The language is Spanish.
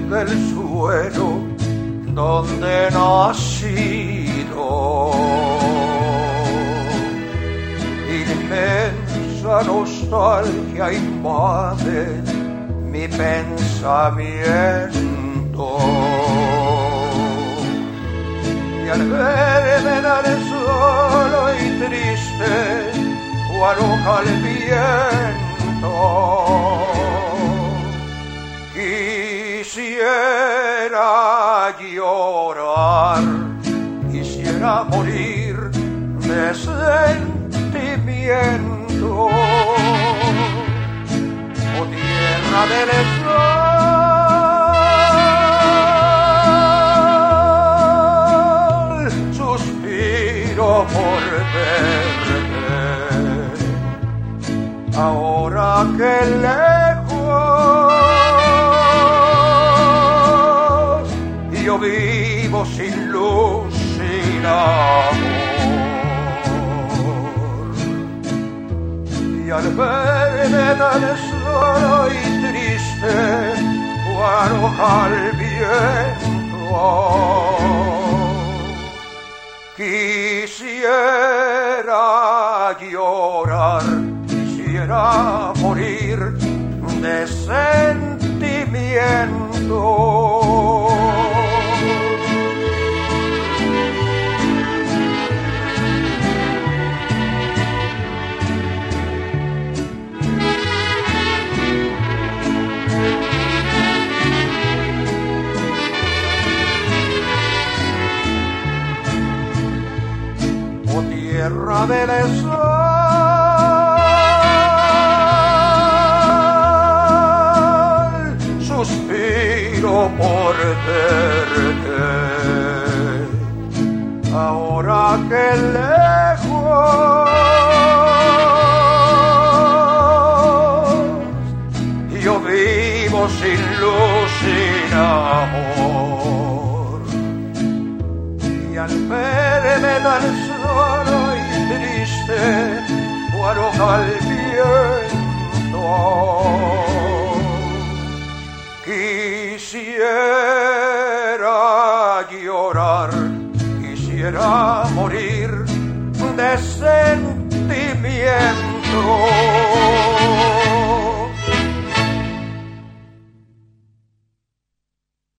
del suelo donde he nacido. Inmensa nostalgia invade mi pensamiento. Y al verme tan solo y triste, cual hoja al viento, quisiera llorar, quisiera morir de sentimiento. Oh tierra del sol, suspiro por verte, ahora que lejos yo vivo sin luz, sin amor. Y al verme tan solo y triste, cual hoja al viento, quisiera llorar, quisiera morir de sentimiento. Oh tierra del sol, suspiro por verte, ahora que lejos yo vivo sin luz, sin amor. Y al verme tan solo y triste, cual hoja al viento, quisiera llorar, quisiera morir de sed.